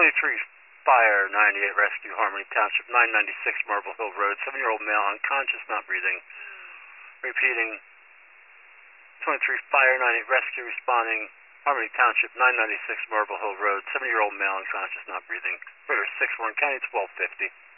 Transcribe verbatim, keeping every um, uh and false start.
twenty-three Fire ninety-eight Rescue, Harmony Township, nine ninety-six Marble Hill Road, seven-year-old male unconscious, not breathing. Repeating, twenty-three Fire ninety-eight Rescue responding, Harmony Township, nine ninety-six Marble Hill Road, seven-year-old male unconscious, not breathing. Operator six Warren County, twelve fifty.